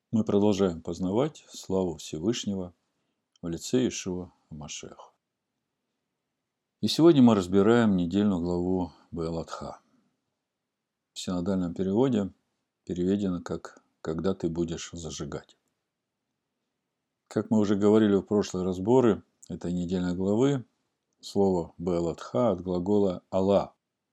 Мы продолжаем познавать славу Всевышнего в лице Иешуа Машеха. И сегодня мы разбираем недельную главу Беалатха. В синодальном переводе переведено как «когда ты будешь зажигать». Как мы уже говорили в прошлые разборы этой недельной главы, слово Беалатха от глагола «ала»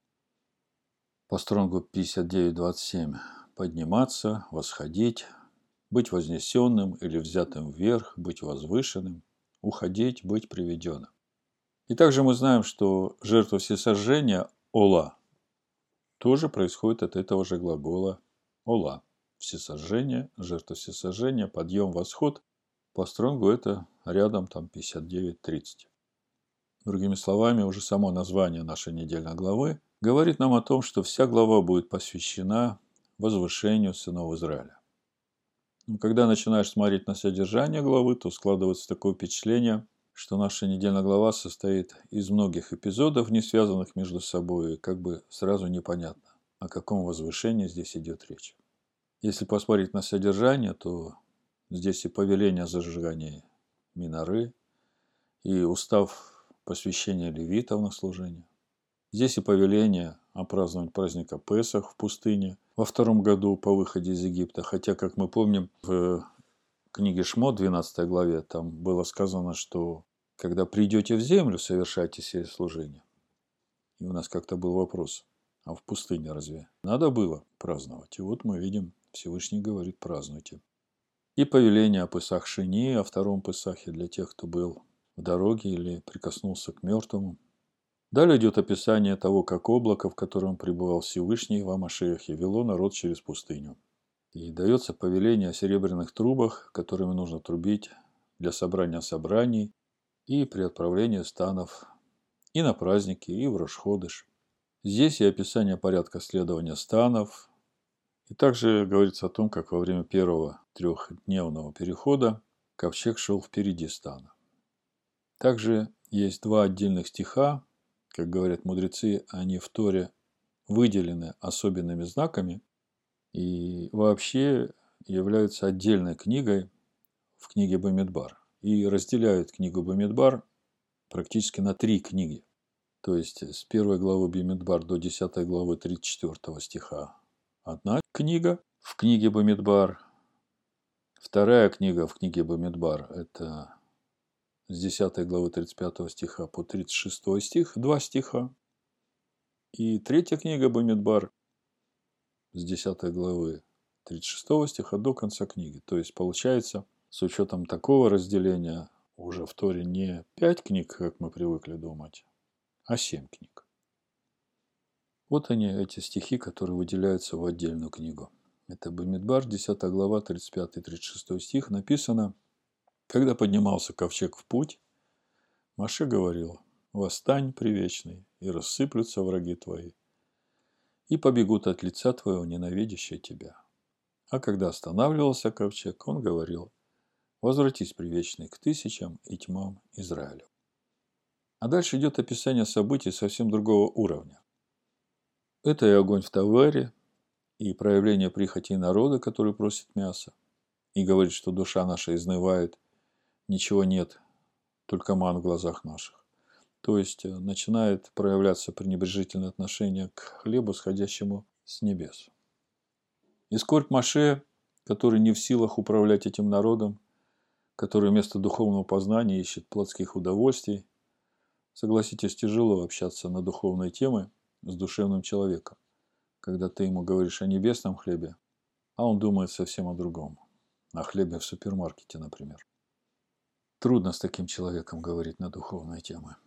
по стронгу 59.27 «подниматься», «восходить», быть вознесенным или взятым вверх, быть возвышенным, уходить, быть приведенным. И также мы знаем, что жертва всесожжения ола тоже происходит от этого же глагола ола. Всесожжение, жертва всесожжения, подъем, восход. По стронгу это рядом там 59-30. Другими словами, уже само название нашей недельной главы говорит нам о том, что вся глава будет посвящена возвышению сынов Израиля. Когда начинаешь смотреть на содержание главы, то складывается такое впечатление, что наша недельная глава состоит из многих эпизодов, не связанных между собой, и как бы сразу непонятно, о каком возвышении здесь идет речь. Если посмотреть на содержание, то здесь и повеление о зажигании миноры, и устав посвящения левитов на служение. Здесь и повеление о праздновании праздника Песах в пустыне во втором году по выходе из Египта. Хотя, как мы помним, в книге Шмот, 12 главе, там было сказано, что когда придете в землю, совершайте сие служение. И у нас как-то был вопрос, а в пустыне разве надо было праздновать? И вот мы видим, Всевышний говорит, празднуйте. И повеление о Песах Шини, о втором Песахе для тех, кто был в дороге или прикоснулся к мертвому. Далее идет описание того, как облако, в котором пребывал Всевышний во Машиахе, вело народ через пустыню. И дается повеление о серебряных трубах, которыми нужно трубить для собрания собраний и при отправлении станов и на праздники, и в Рош-ходыш. Здесь и описание порядка следования станов. И также говорится о том, как во время первого трехдневного перехода ковчег шел впереди стана. Также есть два отдельных стиха, как говорят мудрецы, они в Торе выделены особенными знаками и вообще являются отдельной книгой в книге Бамидбар. И разделяют книгу Бамидбар практически на три книги. То есть с 1 главы Бамидбар до 10 главы 34 стиха одна книга в книге Бамидбар. Вторая книга в книге Бамидбар – это с 10 главы 35 стиха по 36 стих, два стиха. И третья книга Бамидбар с 10 главы 36 стиха до конца книги. То есть получается, с учетом такого разделения, уже в Торе не 5 книг, как мы привыкли думать, а 7 книг. Вот они, эти стихи, которые выделяются в отдельную книгу. Это Бамидбар, 10 глава, 35-36 стих. Написано: «Когда поднимался ковчег в путь, Моше говорил: восстань, привечный, и рассыплются враги твои, и побегут от лица твоего ненавидящие тебя. А когда останавливался ковчег, он говорил: возвратись, привечный, к тысячам и тьмам Израилю». А дальше идет описание событий совсем другого уровня. Это и огонь в Тавере, и проявление прихоти народа, который просит мяса, и говорит, что душа наша изнывает, ничего нет, только ман в глазах наших. То есть начинает проявляться пренебрежительное отношение к хлебу, сходящему с небес. И скорбь Моше, который не в силах управлять этим народом, который вместо духовного познания ищет плотских удовольствий. Согласитесь, тяжело общаться на духовные темы с душевным человеком, когда ты ему говоришь о небесном хлебе, а он думает совсем о другом, о хлебе в супермаркете, например. Трудно с таким человеком говорить на духовные темы.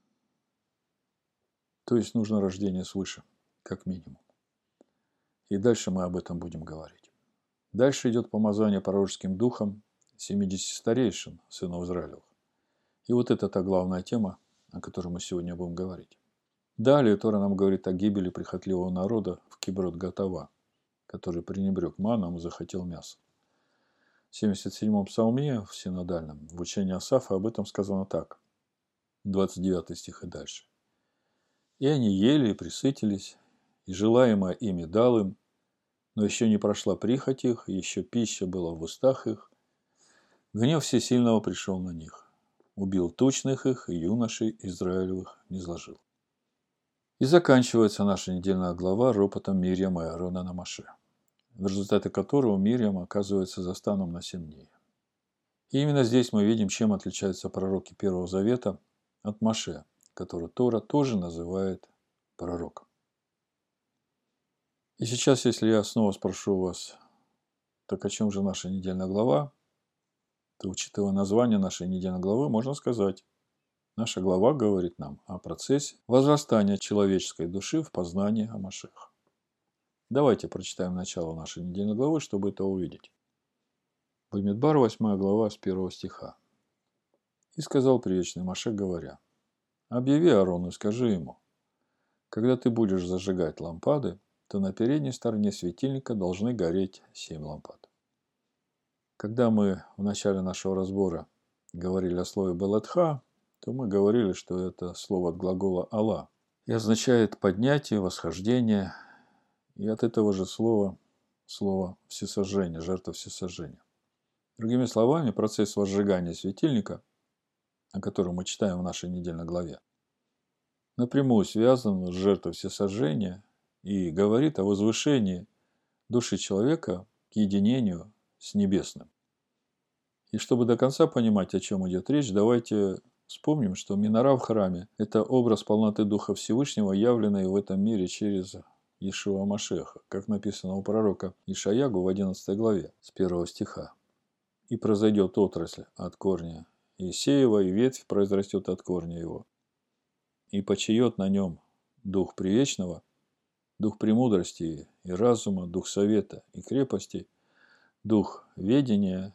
То есть нужно рождение свыше, как минимум. И дальше мы об этом будем говорить. Дальше идет помазание пророческим духом 70 старейшин, сынов Израилевых. И вот это та главная тема, о которой мы сегодня будем говорить. Далее Тора нам говорит о гибели прихотливого народа в Киброт-Гатава, который пренебрег маном и захотел мяса. В 77-м псалме, в синодальном, в учении Асафа об этом сказано так. 29 стих и дальше. «И они ели и присытились, и желаемое ими дал им, Но еще не прошла прихоть их, еще пища была в устах их. Гнев всесильного пришел на них. Убил тучных их, и юношей Израилевых низложил. И заканчивается наша недельная глава ропотом Мирьяма и Аарона на Моше, в результате которого Мирьям оказывается застаном на 7 дней. И именно здесь мы видим, чем отличаются пророки Первого Завета от Моше, которого Тора тоже называет пророком. И сейчас, если я снова спрошу вас, так о чем же наша недельная глава, то, учитывая название нашей недельной главы, можно сказать, наша глава говорит нам о процессе возрастания человеческой души в познании о Машиахе. Давайте прочитаем начало нашей недельной главы, чтобы это увидеть. Бамидбар, 8 глава, с 1 стиха. «И сказал предвечный Моше, говоря: объяви Аарону и скажи ему, когда ты будешь зажигать лампады, то на передней стороне светильника должны гореть 7 лампад». Когда мы в начале нашего разбора говорили о слове «белатха», то мы говорили, что это слово от глагола «ала» и означает поднятие, восхождение, и от этого же слова всесожжение, жертва всесожжения. Другими словами, процесс возжигания светильника, о котором мы читаем в нашей недельной главе, напрямую связан с жертвой всесожжения и говорит о возвышении души человека к единению с небесным. И чтобы до конца понимать, о чем идет речь, давайте вспомним, что минора в храме – это образ полноты Духа Всевышнего, явленный в этом мире через Иешуа Машеха, как написано у пророка Ишаягу в 11 главе с 1 стиха. «И произойдет отрасль от корня Иисеева, и ветвь произрастет от корня его. И почиет на нем Дух Привечного, Дух премудрости и разума, Дух совета и крепости, Дух ведения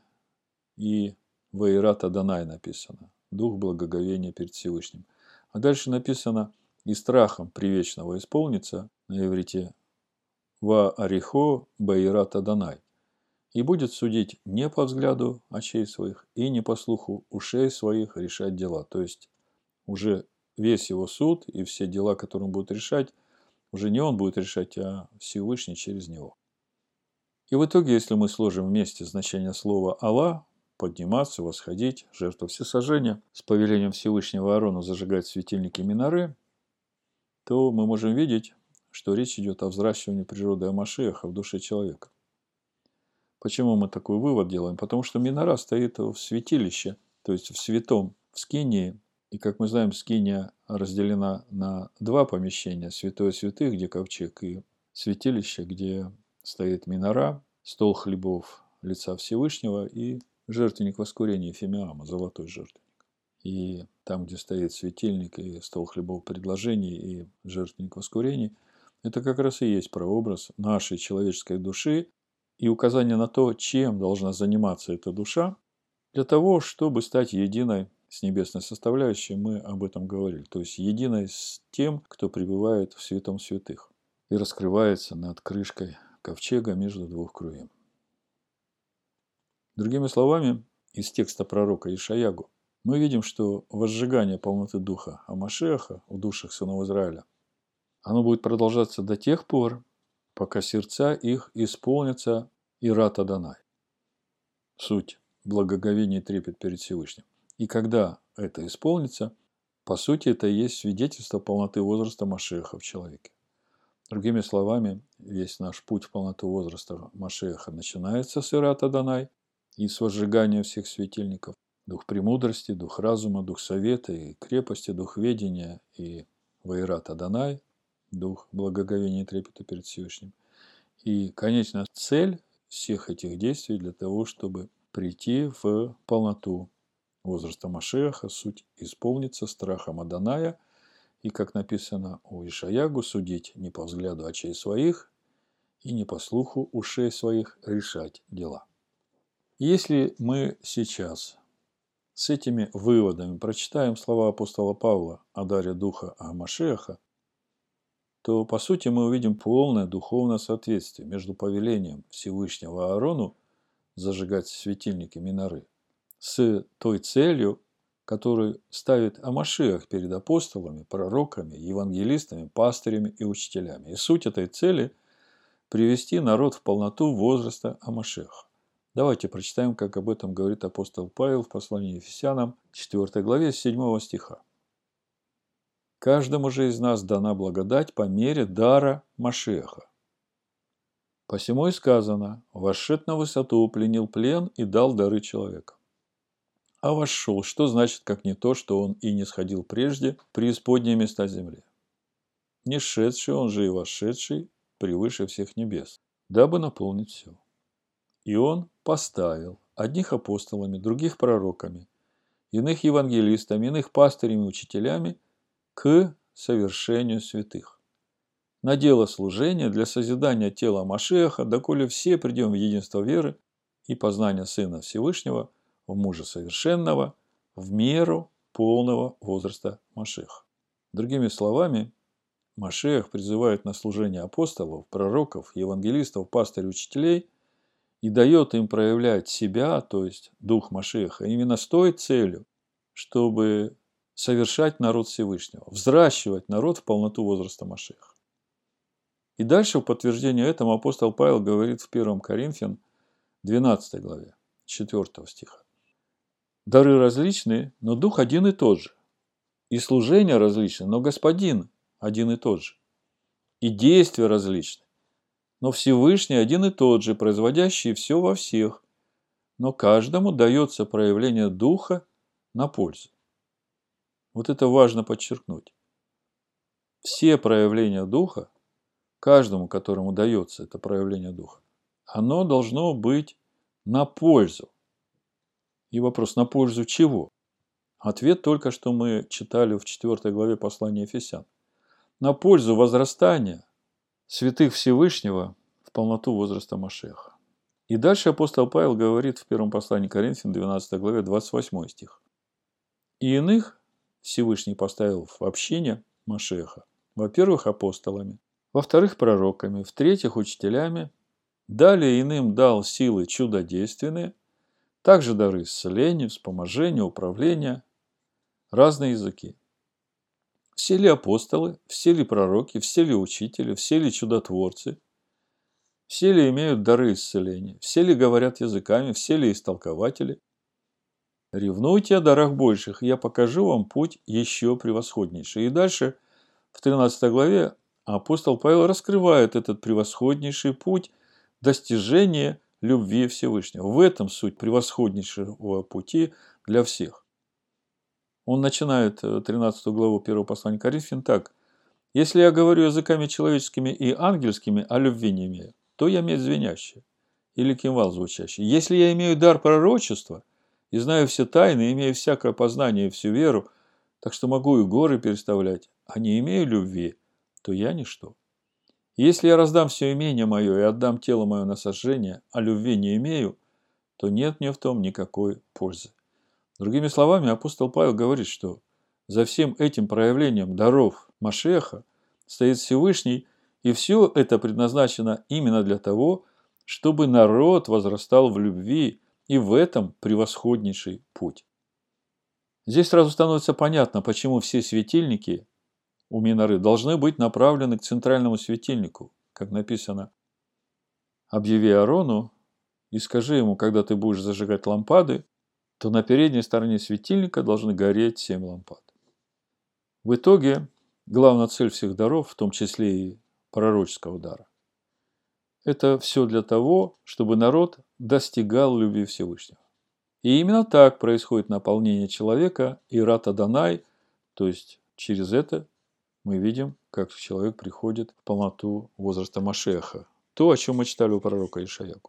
и Ваират Адонай» написано. Дух благоговения перед Всевышним. А дальше написано: «И страхом привечного исполнится» на иврите «Ва арихо Баират Адонай». И будет судить не по взгляду очей своих и не по слуху ушей своих решать дела. То есть уже весь его суд и все дела, которые он будет решать, уже не он будет решать, а Всевышний через него. И в итоге, если мы сложим вместе значение слова «Алла», подниматься, восходить, жертва всесожжения, с повелением Всевышнего Аарона зажигать светильники миноры, то мы можем видеть, что речь идет о взращивании природы Машиаха в душе человека. Почему мы такой вывод делаем? Потому что минора стоит в святилище, то есть в святом, в скинии. И, как мы знаем, скиния разделена на 2 помещения: святое святых, где ковчег, и святилище, где стоит минора, стол хлебов лица Всевышнего и жертвенник воскурения Фимиама, золотой жертвенник. И там, где стоит светильник и стол хлебов предложений и жертвенник воскурений, это как раз и есть прообраз нашей человеческой души и указание на то, чем должна заниматься эта душа, для того, чтобы стать единой с небесной составляющей. Мы об этом говорили. То есть единой с тем, кто пребывает в святом святых и раскрывается над крышкой ковчега между 2 круем. Другими словами, из текста пророка Ишаягу мы видим, что возжигание полноты Духа Амашеха в душах сынов Израиля, оно будет продолжаться до тех пор, пока сердца их исполнятся Ират Адонай. Суть – благоговение и трепет перед Всевышним. И когда это исполнится, по сути, это и есть свидетельство полноты возраста Машеха в человеке. Другими словами, весь наш путь в полноту возраста Машеха начинается с Ират Адонай и с возжигания всех светильников. Дух премудрости, дух разума, дух совета и крепости, дух ведения и Ваират Адонай, дух благоговения и трепета перед Всевышним. И конечная цель всех этих действий для того, чтобы прийти в полноту возраста Машеха, суть исполниться страхом Адоная, и, как написано у Ишаягу, судить не по взгляду очей своих и не по слуху ушей своих решать дела. Если мы сейчас с этими выводами прочитаем слова апостола Павла о даре Духа Машеха, то, по сути, мы увидим полное духовное соответствие между повелением Всевышнего Аарону зажигать светильники миноры с той целью, которую ставит Амашиах перед апостолами, пророками, евангелистами, пастырями и учителями. И суть этой цели привести народ в полноту возраста Амашеха. Давайте прочитаем, как об этом говорит апостол Павел в послании Ефесянам, 4 главе, с 7 стиха. «Каждому же из нас дана благодать по мере дара Машеха. Посему и сказано, вошед на высоту, пленил плен и дал дары человека. А вошел, что значит, как не то, что он и не сходил прежде преисподние места земли. Не шедший, он же и вошедший превыше всех небес, дабы наполнить все. И он поставил одних апостолами, других пророками, иных евангелистами, иных пастырями, учителями к совершению святых, на дело служения для созидания тела Машеха, доколе все придем в единство веры и познания Сына Всевышнего, в мужа совершенного, в меру полного возраста Машеха». Другими словами, Машех призывает на служение апостолов, пророков, евангелистов, пастырей, учителей и дает им проявлять себя, то есть Дух Машеха, именно с той целью, чтобы совершать народ Всевышнего, взращивать народ в полноту возраста Машеха. И дальше в подтверждение этому апостол Павел говорит в 1 Коринфян 12 главе, 4 стиха. «Дары различны, но Дух один и тот же. И служения различны, но Господин один и тот же. И действия различны, но Всевышний один и тот же, производящий все во всех. Но каждому дается проявление Духа на пользу». Вот это важно подчеркнуть. Все проявления Духа, каждому, которому дается это проявление Духа, оно должно быть на пользу. И вопрос, на пользу чего? Ответ только что мы читали в 4 главе послания Ефесян. На пользу возрастания святых Всевышнего в полноту возраста Машеха. И дальше апостол Павел говорит в первом послании Коринфян 12 главе 28 стих. «И иных Всевышний поставил в общине Машеха, во-первых, апостолами, во-вторых, пророками, в-третьих, учителями, далее иным дал силы чудодейственные, также дары исцеления, вспоможения, управления, разные языки. Все ли апостолы, все ли пророки, все ли учители, все ли чудотворцы, все ли имеют дары исцеления, все ли говорят языками, все ли истолкователи? Ревнуйте о дарах больших, и я покажу вам путь еще превосходнейший». И дальше в 13 главе апостол Павел раскрывает этот превосходнейший путь достижения любви Всевышнего. В этом суть превосходнейшего пути для всех. Он начинает 13 главу 1 послания Коринфян так. «Если я говорю языками человеческими и ангельскими, а любви не имею, то я медь звенящая или кимвал звучащий. Если я имею дар пророчества и знаю все тайны, имею всякое познание и всю веру, так что могу и горы переставлять, а не имею любви, то я ничто. Если я раздам все имение мое и отдам тело мое на сожжение, а любви не имею, то нет мне в том никакой пользы». Другими словами, апостол Павел говорит, что за всем этим проявлением даров Машеха стоит Всевышний, и все это предназначено именно для того, чтобы народ возрастал в любви, и в этом превосходнейший путь. Здесь сразу становится понятно, почему все светильники у миноры должны быть направлены к центральному светильнику, как написано: «Объяви Аарону и скажи ему, когда ты будешь зажигать лампады, то на передней стороне светильника должны гореть 7 лампад». В итоге, главная цель всех даров, в том числе и пророческого дара, это все для того, чтобы народ достигал любви Всевышнего. И именно так происходит наполнение человека Ират Адонай, то есть через это мы видим, как человек приходит в полноту возраста Машеха. То, о чем мы читали у пророка Ишаяку.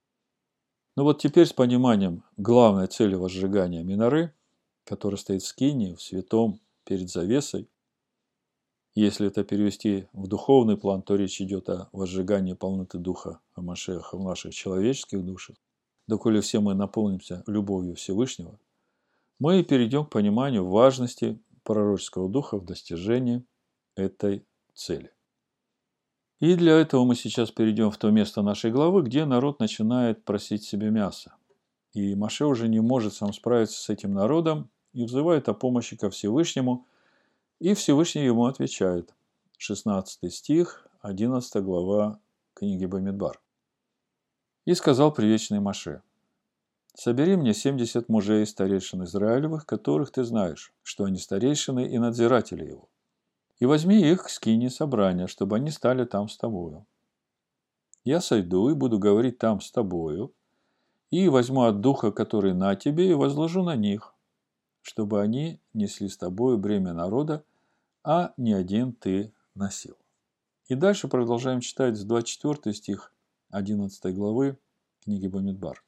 Ну вот теперь с пониманием главной цели возжигания миноры, которая стоит в скинии, в святом, перед завесой. Если это перевести в духовный план, то речь идет о возжигании полноты Духа Машеха в наших человеческих душах. Доколе все мы наполнимся любовью Всевышнего, мы перейдем к пониманию важности пророческого духа в достижении этой цели. И для этого мы сейчас перейдем в то место нашей главы, где народ начинает просить себе мяса. И Моше уже не может сам справиться с этим народом и взывает о помощи ко Всевышнему, и Всевышний ему отвечает. 16 стих, 11 глава книги Бамидбар. И сказал привечный Моше: собери мне 70 мужей старейшин Израилевых, которых ты знаешь, что они старейшины и надзиратели его. И возьми их к скинии собрания, чтобы они стали там с тобою. Я сойду и буду говорить там с тобою, и возьму от духа, который на тебе, и возложу на них, чтобы они несли с тобою бремя народа, а не один ты носил. И дальше продолжаем читать с 24 стих 11 главы книги Бамидбар.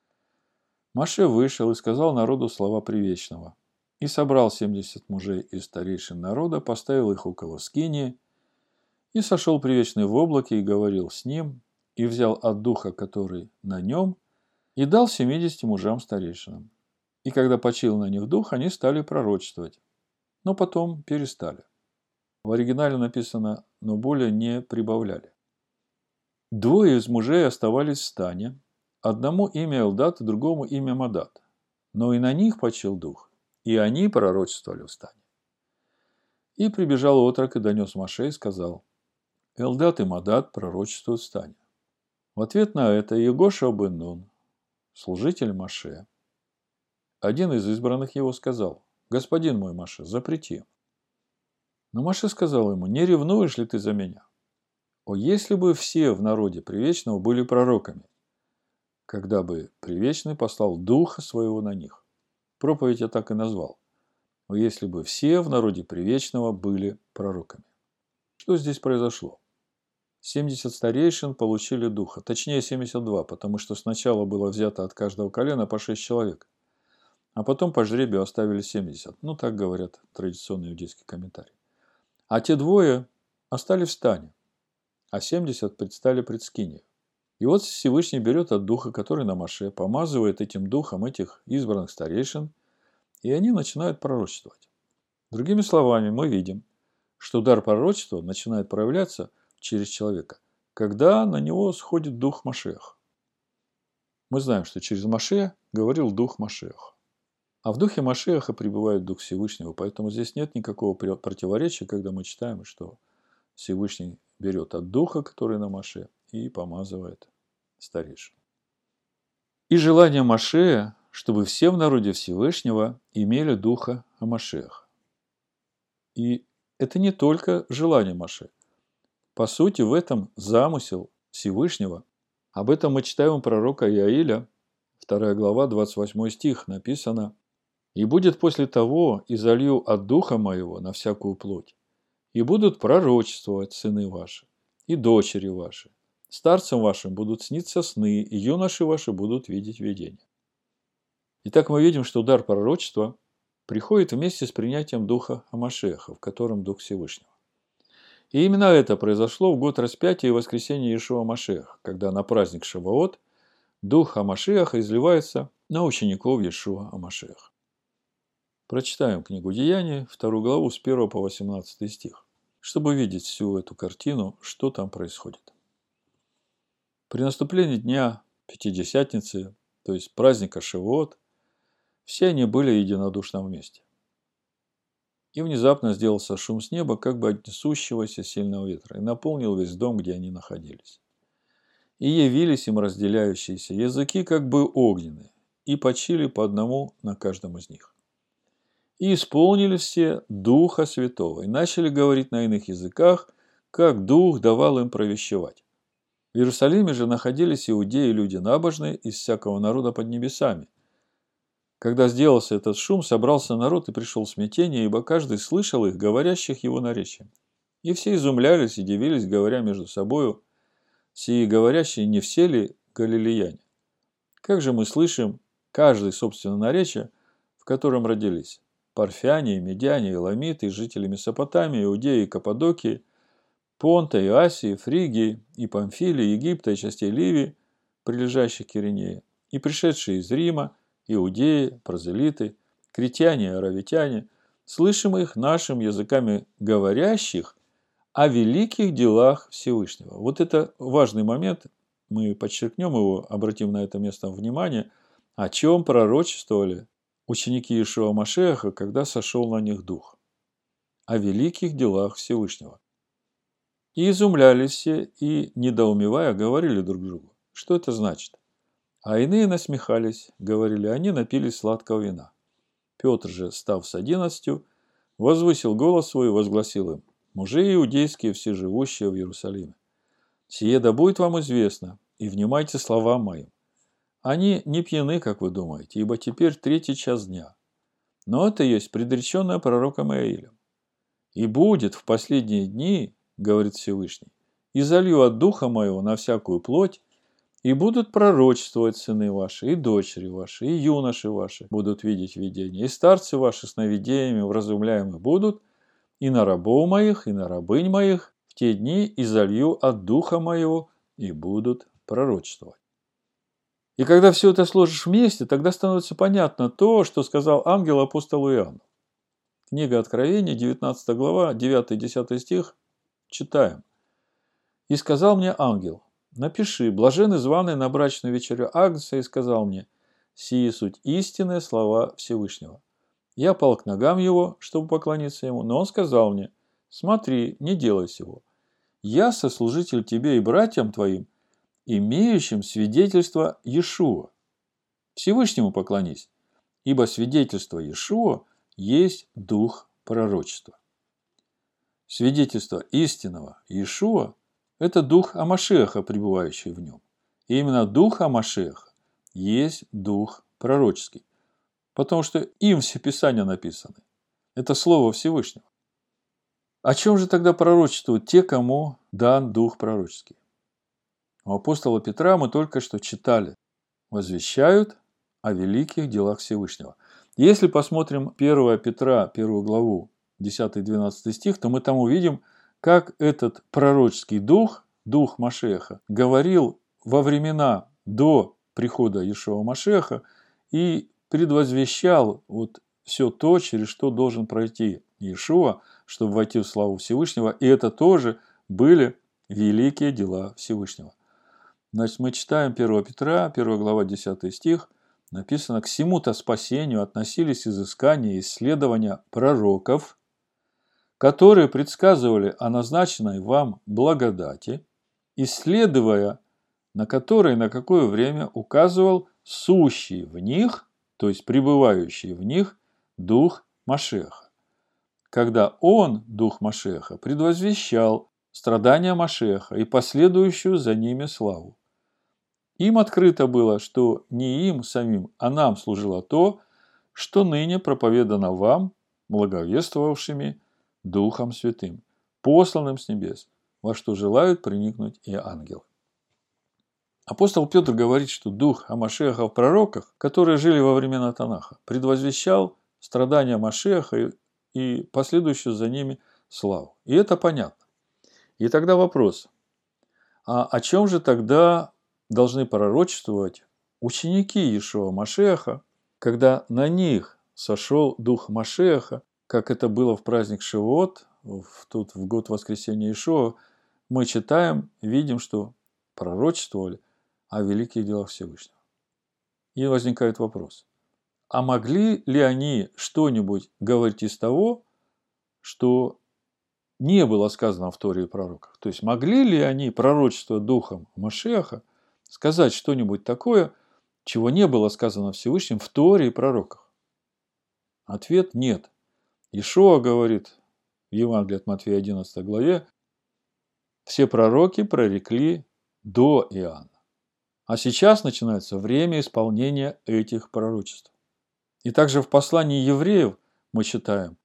Моше вышел и сказал народу слова привечного. И собрал 70 мужей из старейшин народа, поставил их около скинии, и сошел привечный в облаке и говорил с ним, и взял от духа, который на нем, и дал 70 мужам старейшинам. И когда почил на них дух, они стали пророчествовать, но потом перестали. В оригинале написано: но более не прибавляли. Двое из мужей оставались в стане, одному имя Элдат, другому имя Мадат, но и на них почил дух, и они пророчествовали в стане. И прибежал отрок и донес Моше и сказал: Элдат и Мадат пророчествуют в стане. В ответ на это Егошуа бен Нун, служитель Моше, один из избранных его, сказал: господин мой Моше, запрети. Но Моше сказал ему: не ревнуешь ли ты за меня? О, если бы все в народе Привечного были пророками, когда бы Привечный послал Духа Своего на них. Проповедь я так и назвал. О, если бы все в народе Привечного были пророками. Что здесь произошло? 70 старейшин получили Духа, точнее 72, потому что сначала было взято от каждого колена по 6 человек, а потом по жребию оставили 70. Ну, так говорят традиционные иудейские комментарии. А те двое остались в стане, а 70 предстали пред скинией. И вот Всевышний берет от духа, который на Моше, помазывает этим духом этих избранных старейшин, и они начинают пророчествовать. Другими словами, мы видим, что дар пророчества начинает проявляться через человека, когда на него сходит дух Машеха. Мы знаем, что через Моше говорил дух Машеха. А в духе Машеха пребывает дух Всевышнего, поэтому здесь нет никакого противоречия, когда мы читаем, что Всевышний берет от духа, который на Моше, и помазывает старейшин. И желание Моше, чтобы все в народе Всевышнего имели духа Машеха. И это не только желание Моше. По сути, в этом замысел Всевышнего. Об этом мы читаем у пророка Иаиля, 2 глава, 28 стих, написано: «И будет после того, и залью от духа моего на всякую плоть, и будут пророчествовать сыны ваши, и дочери ваши. Старцам вашим будут сниться сны, и юноши ваши будут видеть видения». Итак, мы видим, что дар пророчества приходит вместе с принятием духа Машеха, в котором дух Всевышнего. И именно это произошло в год распятия и воскресения Иешуа Машеха, когда на праздник Шаваот дух Машеха изливается на учеников Иешуа Машеха. Прочитаем книгу Деяний, 2 главу с 1 по 18 стих, чтобы видеть всю эту картину, что там происходит. При наступлении дня Пятидесятницы, то есть праздника Шавуот, все они были единодушно вместе. И внезапно сделался шум с неба, как бы от несущегося сильного ветра, и наполнил весь дом, где они находились. И явились им разделяющиеся языки, как бы огненные, и почили по одному на каждом из них. И исполнили все Духа Святого, и начали говорить на иных языках, как Дух давал им провещевать. В Иерусалиме же находились иудеи, люди набожные, из всякого народа под небесами. Когда сделался этот шум, собрался народ и пришел в смятение, ибо каждый слышал их, говорящих его наречием. И все изумлялись и дивились, говоря между собою: сии говорящие не все ли галилеяне? Как же мы слышим каждый собственное наречие, в котором родились парфяне, и медяне, и ламиты, и жители Месопотамии, Иудеи, и Каппадокии, Понта, и Асии, Фригии, и Памфилии, Египта, и частей Ливии, прилежащих к Киринее, и пришедшие из Рима, иудеи, прозелиты, критяне и аравитяне, слышим их нашим языками говорящих о великих делах Всевышнего. Вот это важный момент, мы подчеркнем его, обратим на это место внимание, о чем пророчествовали ученики Иешуа Машеха, когда сошел на них Дух. О великих делах Всевышнего. И изумлялись все, и, недоумевая, говорили друг другу, что это значит. А иные насмехались, говорили, они напились сладкого вина. Петр же, став с 11, возвысил голос свой и возгласил им: «Мужи иудейские, все живущие в Иерусалиме, сие да будет вам известно, и внимайте словам моим. Они не пьяны, как вы думаете, ибо теперь 3-й час дня. Но это есть предреченное пророком Иаилем. И будет в последние дни, говорит Всевышний, и залью от духа моего на всякую плоть, и будут пророчествовать сыны ваши, и дочери ваши, и юноши ваши будут видеть видения, и старцы ваши сновидениями вразумляемы будут, и на рабов моих, и на рабынь моих в те дни и залью от духа моего, и будут пророчествовать». И когда все это сложишь вместе, тогда становится понятно то, что сказал ангел апостолу Иоанну. Книга Откровения, 19 глава, 9-10 стих, читаем. «И сказал мне ангел: напиши, блаженны званые на брачную вечерю Агнца, и сказал мне: сии суть истинные слова Всевышнего. Я пал к ногам его, чтобы поклониться ему, но он сказал мне: смотри, не делай сего. Я сослужитель тебе и братьям твоим, имеющим свидетельство Иешуа. Всевышнему поклонись, ибо свидетельство Иешуа есть дух пророчества». Свидетельство истинного Иешуа – это дух Амашеха, пребывающий в нем. И именно дух Амашеха есть дух пророческий, потому что им все Писания написаны. Это Слово Всевышнего. О чем же тогда пророчествуют те, кому дан дух пророческий? У апостола Петра мы только что читали: возвещают о великих делах Всевышнего. Если посмотрим 1 Петра, 1 главу, 10-12 стих, то мы там увидим, как этот пророческий дух, дух Машеха, говорил во времена до прихода Иешуа Машеха и предвозвещал вот все то, через что должен пройти Иешуа, чтобы войти в славу Всевышнего. И это тоже были великие дела Всевышнего. Значит, мы читаем 1 Петра, 1 глава, 10 стих. Написано: «К сему-то спасению относились изыскания и исследования пророков, которые предсказывали о назначенной вам благодати, исследуя на которые на какое время указывал сущий в них, то есть пребывающий в них, дух Машеха, когда он, дух Машеха, предвозвещал страдания Машеха и последующую за ними славу. Им открыто было, что не им самим, а нам служило то, что ныне проповедано вам, благовествовавшими Духом Святым, посланным с небес, во что желают проникнуть и ангелы». Апостол Петр говорит, что дух Амашеха в пророках, которые жили во времена Танаха, предвозвещал страдания Машеха и последующую за ними славу. И это понятно. И тогда вопрос: а о чем же тогда должны пророчествовать ученики Иешуа Машеха, когда на них сошел дух Машеха, как это было в праздник Шивот, тут в год воскресения Иешуа, мы читаем, видим, что пророчествовали о великих делах Всевышнего. И возникает вопрос: а могли ли они что-нибудь говорить из того, что не было сказано в Торе и пророках? То есть, могли ли они, пророчествуя духом Машеха, сказать что-нибудь такое, чего не было сказано Всевышним в Торе и пророках? Ответ – нет. Иешуа говорит в Евангелии от Матфея 11 главе: все пророки прорекли до Иоанна. А сейчас начинается время исполнения этих пророчеств. И также в послании евреев мы читаем,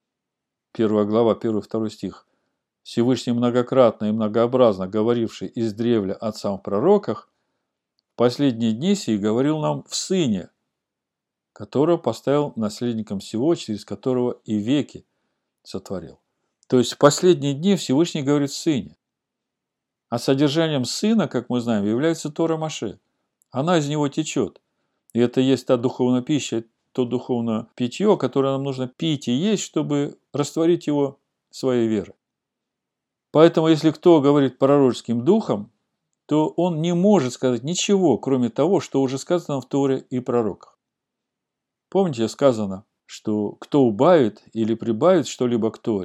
1 глава, 1-2 стих: «Всевышний многократно и многообразно говоривший издревле отцам в пророках, в последние дни сии говорил нам в Сыне, которого поставил наследником всего, через которого и веки сотворил». То есть в последние дни Всевышний говорит в Сыне. А содержанием Сына, как мы знаем, является Тора Моше. Она из него течет. И это есть та духовная пища, то духовное питье, которое нам нужно пить и есть, чтобы растворить его своей верой. Поэтому, если кто говорит пророческим духом, то он не может сказать ничего, кроме того, что уже сказано в Торе и пророках. Помните, сказано, что кто убавит или прибавит что-либо к Торе,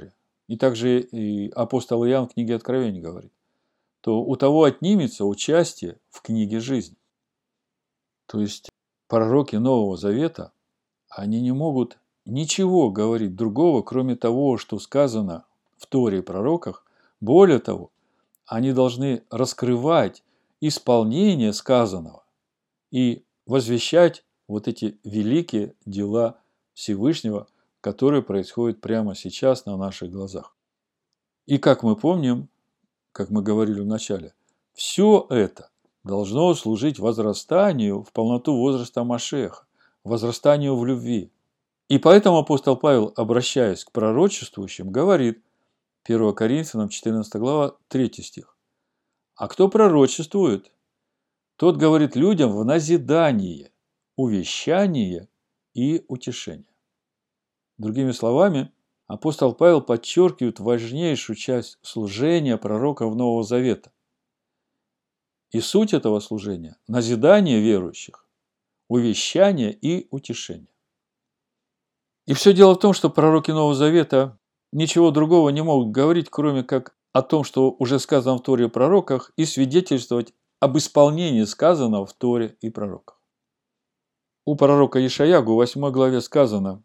и также и апостол Иоанн в книге Откровения говорит, то у того отнимется участие в книге жизни. То есть пророки Нового Завета, они не могут ничего говорить другого, кроме того, что сказано в Торе и пророках. Более того, они должны раскрывать исполнение сказанного и возвещать вот эти великие дела Всевышнего, которые происходят прямо сейчас на наших глазах. И как мы помним, как мы говорили в начале, все это должно служить возрастанию в полноту возраста Машеха, возрастанию в любви. И поэтому апостол Павел, обращаясь к пророчествующим, говорит, 1 Коринфянам 14 глава, 3 стих. «А кто пророчествует, тот говорит людям в назидание, увещание и утешение». Другими словами, апостол Павел подчеркивает важнейшую часть служения пророков Нового Завета. И суть этого служения – назидание верующих, увещание и утешение. И все дело в том, что пророки Нового Завета ничего другого не могут говорить, кроме как о том, что уже сказано в Торе и пророках, и свидетельствовать об исполнении сказанного в Торе и пророках. У пророка Ишаягу в 8 главе сказано,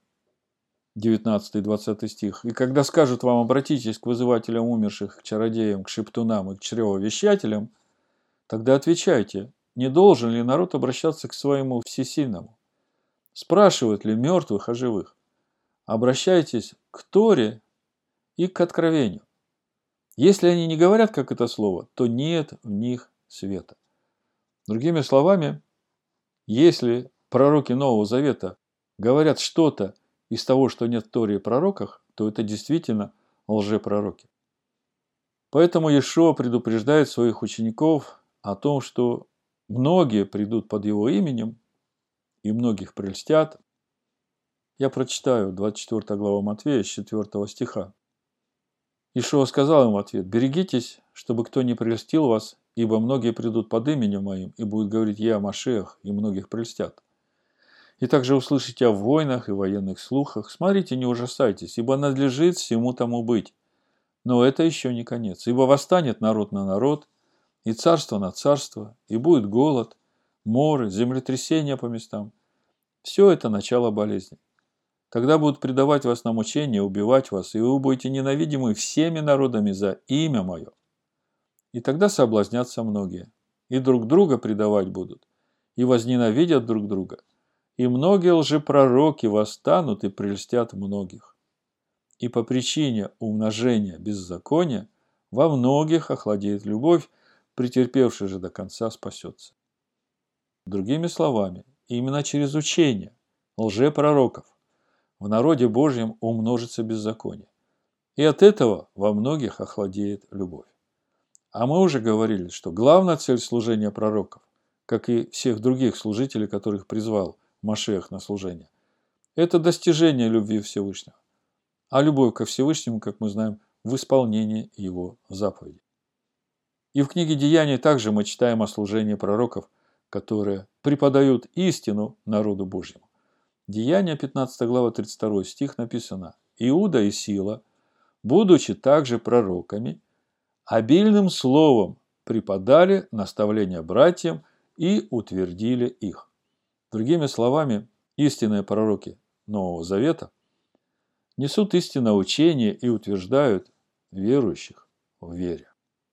19-20 стих, «И когда скажут вам, обратитесь к вызывателям умерших, к чародеям, к шептунам и к чревовещателям, тогда отвечайте, не должен ли народ обращаться к своему всесильному? Спрашивают ли мертвых о живых? Обращайтесь к Торе и к откровению. Если они не говорят, как это слово, то нет в них света». Другими словами, если пророки Нового Завета говорят что-то из того, что нет в Торе и пророках, то это действительно лжепророки. Поэтому Иешуа предупреждает своих учеников о том, что многие придут под его именем, и многих прельстят. Я прочитаю 24 глава Матфея с 4 стиха. Иешуа сказал им в ответ: «Берегитесь, чтобы кто не прельстил вас, ибо многие придут под именем моим и будут говорить: Я Машиах, и многих прельстят. И также услышите о войнах и военных слухах. Смотрите, не ужасайтесь, ибо надлежит всему тому быть. Но это еще не конец, ибо восстанет народ на народ, и царство на царство, и будет голод, моры, землетрясения по местам. Все это начало болезни. Тогда будут предавать вас на мучение, убивать вас, и вы будете ненавидимы всеми народами за имя мое. И тогда соблазнятся многие, и друг друга предавать будут, и возненавидят друг друга. И многие лжепророки восстанут и прельстят многих. И по причине умножения беззакония во многих охладеет любовь, претерпевший же до конца спасется». Другими словами, именно через учение лжепророков в народе Божьем умножится беззаконие. И от этого во многих охладеет любовь. А мы уже говорили, что главная цель служения пророков, как и всех других служителей, которых призвал Машиах на служение, это достижение любви Всевышнего. А любовь ко Всевышнему, как мы знаем, в исполнении его заповедей. И в книге Деяний также мы читаем о служении пророков, которые преподают истину народу Божьему. Деяния 15 глава 32 стих написано: «Иуда и Сила, будучи также пророками, обильным словом преподали наставления братьям и утвердили их». Другими словами, истинные пророки Нового Завета несут истинное учение и утверждают верующих в вере.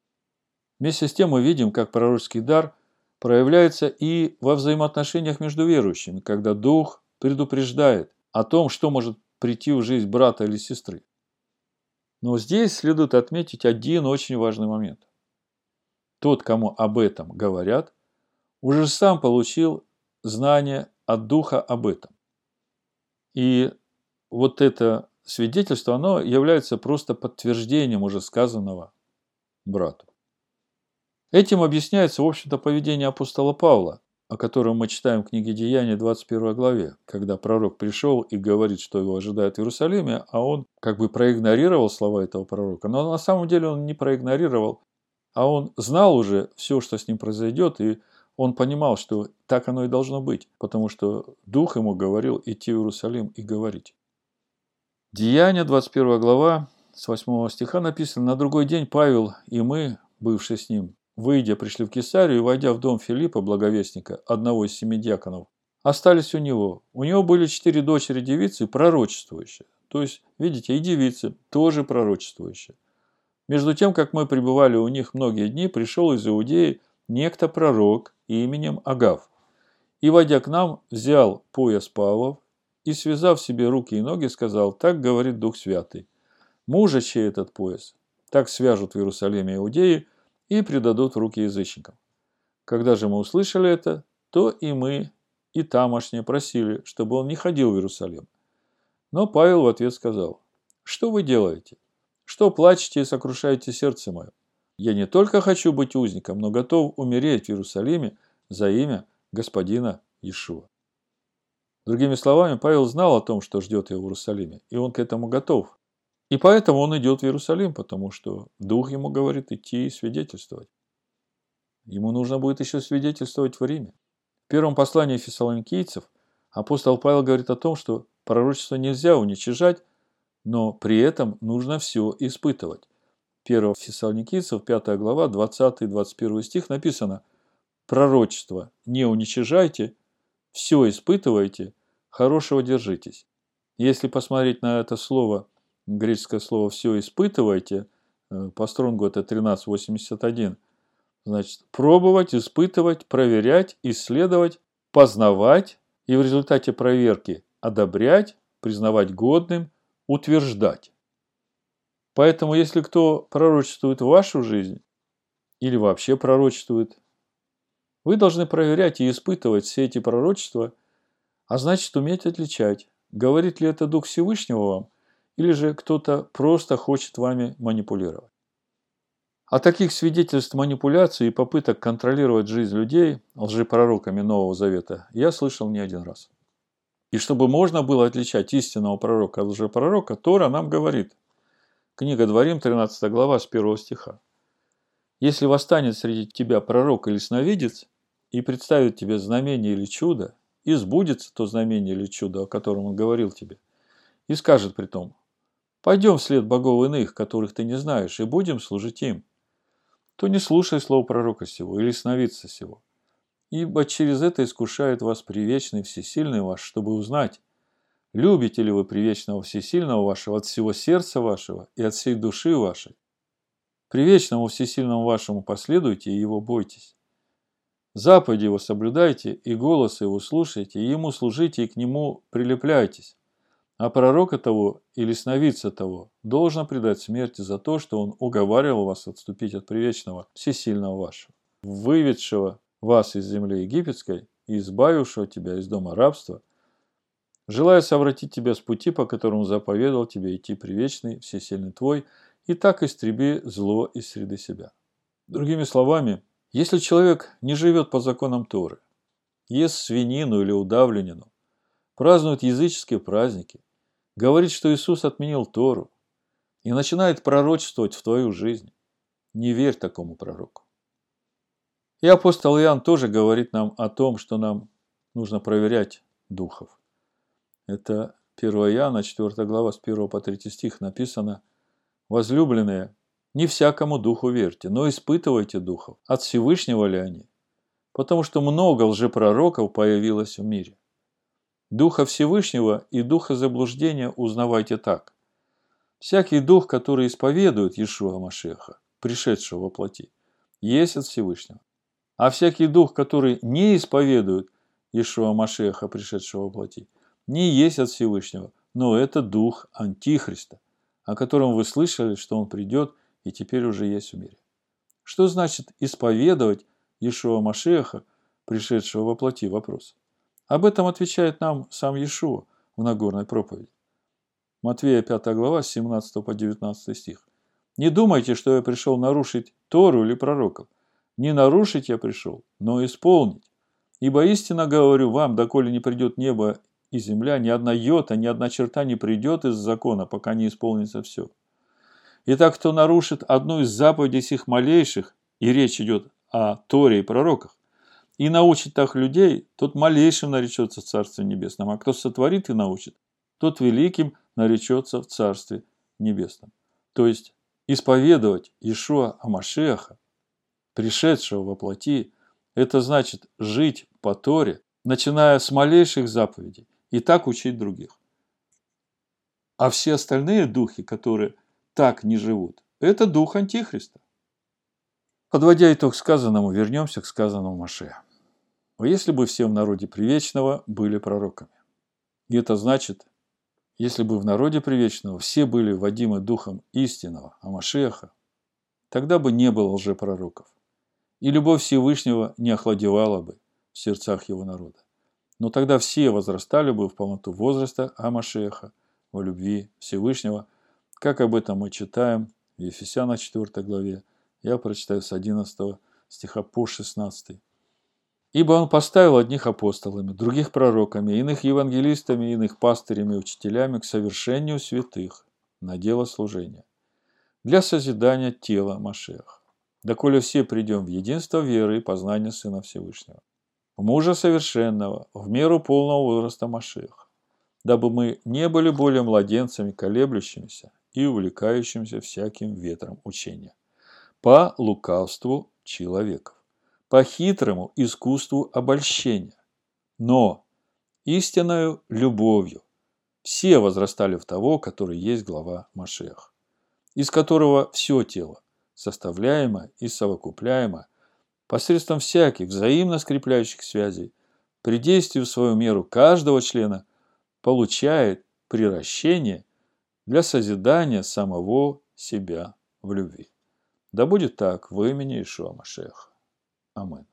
Вместе с тем мы видим, как пророческий дар проявляется и во взаимоотношениях между верующими, когда Дух предупреждает о том, что может прийти в жизнь брата или сестры. Но здесь следует отметить один очень важный момент. Тот, кому об этом говорят, уже сам получил знание от Духа об этом. И вот это свидетельство, оно является просто подтверждением уже сказанного брату. Этим объясняется, в общем-то, поведение апостола Павла, о котором мы читаем в книге Деяний 21 главе, когда пророк пришел и говорит, что его ожидает в Иерусалиме, а он как бы проигнорировал слова этого пророка. Но на самом деле он не проигнорировал, а он знал уже все, что с ним произойдет, и он понимал, что так оно и должно быть, потому что Дух ему говорил идти в Иерусалим и говорить. Деяния 21 глава с 8 стиха написано: «На другой день Павел и мы, бывшие с ним, выйдя, пришли в Кесарию, и, войдя в дом Филиппа, благовестника, одного из 7 диаконов, остались у него. У него были 4 дочери-девицы, пророчествующие». То есть, видите, и девицы тоже пророчествующие. «Между тем, как мы пребывали у них многие дни, пришел из Иудеи некто пророк именем Агав. И, войдя к нам, взял пояс Павлов и, связав себе руки и ноги, сказал: так говорит Дух Святый. Мужа чей этот пояс? Так свяжут в Иерусалиме иудеи и предадут в руки язычникам. Когда же мы услышали это, то и мы, и тамошние просили, чтобы он не ходил в Иерусалим. Но Павел в ответ сказал: что вы делаете? Что плачете и сокрушаете сердце мое? Я не только хочу быть узником, но готов умереть в Иерусалиме за имя Господина Иешуа». Другими словами, Павел знал о том, что ждет его в Иерусалиме, и он к этому готов. И поэтому он идет в Иерусалим, потому что Дух ему говорит идти и свидетельствовать. Ему нужно будет еще свидетельствовать в Риме. В первом послании фессалоникийцев апостол Павел говорит о том, что пророчество нельзя уничижать, но при этом нужно все испытывать. 1 Фессалоникийцев, 5 глава, 20-21 стих написано: «Пророчество не уничижайте, все испытывайте, хорошего держитесь». Если посмотреть на это слово, греческое слово «все испытывайте», по Стронгу это 1381, значит, пробовать, испытывать, проверять, исследовать, познавать и в результате проверки одобрять, признавать годным, утверждать. Поэтому, если кто пророчествует в вашу жизнь или вообще пророчествует, вы должны проверять и испытывать все эти пророчества, а значит уметь отличать, говорит ли это Дух Всевышнего вам, или же кто-то просто хочет вами манипулировать. О таких свидетельств манипуляций и попыток контролировать жизнь людей лжепророками Нового Завета я слышал не один раз. И чтобы можно было отличать истинного пророка от лжепророка, Тора нам говорит. Книга Дворим, 13 глава, с 1 стиха. «Если восстанет среди тебя пророк или сновидец, и представит тебе знамение или чудо, и сбудется то знамение или чудо, о котором он говорил тебе, и скажет при том: пойдем вслед богов иных, которых ты не знаешь, и будем служить им, то не слушай слов пророка сего или сновидца сего, ибо через это искушает вас привечный всесильный ваш, чтобы узнать, любите ли вы привечного всесильного вашего от всего сердца вашего и от всей души вашей. Привечному всесильному вашему последуйте и его бойтесь. Заповеди его соблюдайте, и голос его слушайте, и ему служите, и к нему прилепляйтесь. А пророка того или сновидца того должно предать смерти за то, что он уговаривал вас отступить от привечного всесильного вашего, выведшего вас из земли египетской и избавившего тебя из дома рабства, желая совратить тебя с пути, по которому заповедал тебе идти привечный всесильный твой, и так истреби зло из среды себя». Другими словами, если человек не живет по законам Торы, ест свинину или удавленину, празднует языческие праздники, говорит, что Иисус отменил Тору, и начинает пророчествовать в твою жизнь, не верь такому пророку. И апостол Иоанн тоже говорит нам о том, что нам нужно проверять духов. Это 1 Иоанна, 4 глава, с 1 по 3 стих написано: «Возлюбленные, не всякому духу верьте, но испытывайте духов, от Всевышнего ли они, потому что много лжепророков появилось в мире. Духа Всевышнего и духа заблуждения узнавайте так. Всякий дух, который исповедует Иешуа Машеха, пришедшего во плоти, есть от Всевышнего. А всякий дух, который не исповедует Иешуа Машеха, пришедшего во плоти, не есть от Всевышнего, но это дух Антихриста, о котором вы слышали, что он придет и теперь уже есть в мире». Что значит исповедовать Иешуа Машеха, пришедшего во плоти? Вопрос. Об этом отвечает нам сам Иешуа в Нагорной проповеди. Матвея 5 глава, с 17 по 19 стих. «Не думайте, что я пришел нарушить Тору или пророков. Не нарушить я пришел, но исполнить. Ибо истинно говорю вам, доколе не придет небо и земля, ни одна йота, ни одна черта не придет из закона, пока не исполнится все. Итак, кто нарушит одну из заповедей сих малейших, и речь идет о Торе и пророках, и научит так людей, тот малейшим наречется в Царстве Небесном, а кто сотворит и научит, тот великим наречется в Царстве Небесном». То есть исповедовать Иешуа Амашиаха, пришедшего во плоти, это значит жить по Торе, начиная с малейших заповедей, и так учить других. А все остальные духи, которые так не живут, это дух Антихриста. Подводя итог сказанному, вернемся к сказанному Моше. Если бы все в народе Привечного были пророками. И это значит, если бы в народе Привечного все были водимы духом истинного Амашиаха, тогда бы не было лжепророков. И любовь Всевышнего не охладевала бы в сердцах его народа. Но тогда все возрастали бы в полноту возраста Амашиаха, в любви Всевышнего, как об этом мы читаем в Ефесянах 4 главе. Я прочитаю с 11 стиха по 16. «Ибо он поставил одних апостолами, других пророками, иных евангелистами, иных пастырями и учителями к совершению святых на дело служения, для созидания тела Машиаха, доколе все придем в единство веры и познания Сына Всевышнего, в мужа совершенного, в меру полного возраста Машиаха, дабы мы не были более младенцами, колеблющимися и увлекающимися всяким ветром учения, по лукавству человеков, по хитрому искусству обольщения, но истинною любовью все возрастали в того, который есть глава Машиах, из которого все тело, составляемое и совокупляемое, посредством всяких взаимно скрепляющих связей, при действии в свою меру каждого члена, получает приращение для созидания самого себя в любви. Да будет так во имени Иешуа Машиаха. Аминь.